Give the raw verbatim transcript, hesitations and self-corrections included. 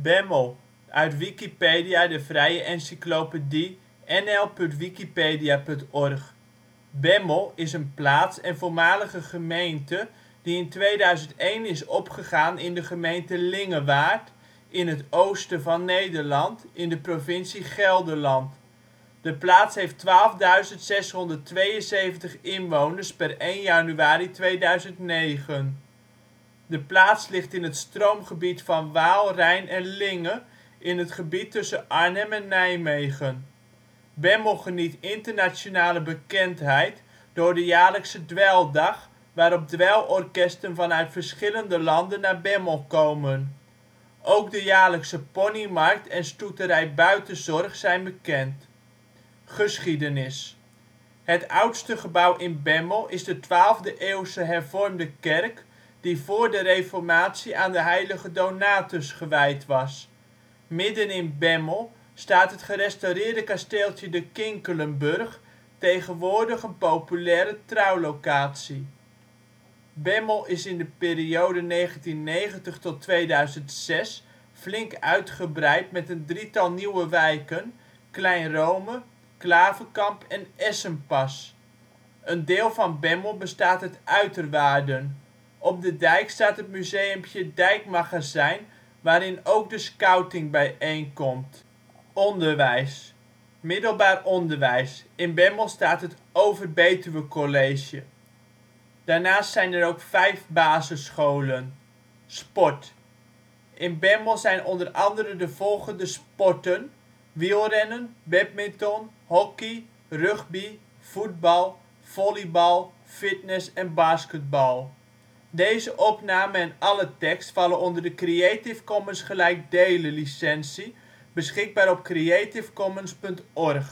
Bemmel, uit Wikipedia, de vrije encyclopedie. N L punt wikipedia punt org. Bemmel is een plaats en voormalige gemeente die in tweeduizend één is opgegaan in de gemeente Lingewaard in het oosten van Nederland, in de provincie Gelderland. De plaats heeft twaalfduizend zeshonderdtweeënzeventig inwoners (per één januari tweeduizend negen). De plaats ligt in het stroomgebied van Waal, Rijn en Linge, in het gebied tussen Arnhem en Nijmegen. Bemmel geniet internationale bekendheid door de jaarlijkse Dweildag, waarop dweilorkesten vanuit verschillende landen naar Bemmel komen. Ook de jaarlijkse ponymarkt en stoeterij Buitenzorg zijn bekend. Geschiedenis. Het oudste gebouw in Bemmel is de twaalfde eeuwse hervormde kerk die voor de reformatie aan de heilige Donatus gewijd was. Midden in Bemmel staat het gerestaureerde kasteeltje de Kinkelenburg, tegenwoordig een populaire trouwlocatie. Bemmel is in de periode negentiennegentig tot tweeduizend zes flink uitgebreid met een drietal nieuwe wijken: Klein Rome, Klaverkamp en Essenpas. Een deel van Bemmel bestaat uit uiterwaarden. Op de dijk staat het museumpje Dijkmagazijn, waarin ook de Scouting bijeenkomt. Onderwijs. Middelbaar onderwijs. In Bemmel staat het Over Betuwe College. Daarnaast zijn er ook vijf basisscholen. Sport. In Bemmel zijn onder andere de volgende sporten: wielrennen, badminton, hockey, rugby, voetbal, volleybal, fitness en basketbal. Deze opname en alle tekst vallen onder de Creative Commons gelijk delen licentie beschikbaar op creativecommons punt org